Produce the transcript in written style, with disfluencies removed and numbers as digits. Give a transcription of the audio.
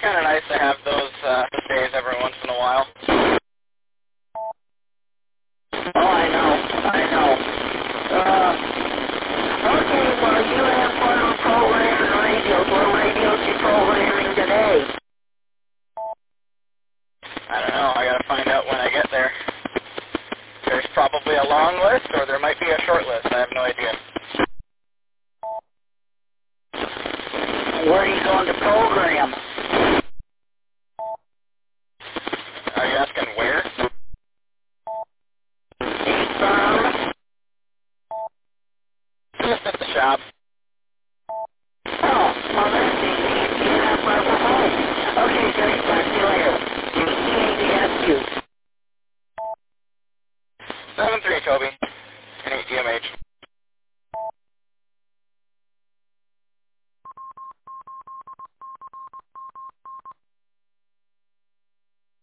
kind of nice to have those days every once in a while. Oh, I know. Okay, well, you have fun on programming radios. What radios you programming today? I don't know. I got to find out when I get there. There's probably a long list, or there might be a short list. I have no idea. Where are you going to program?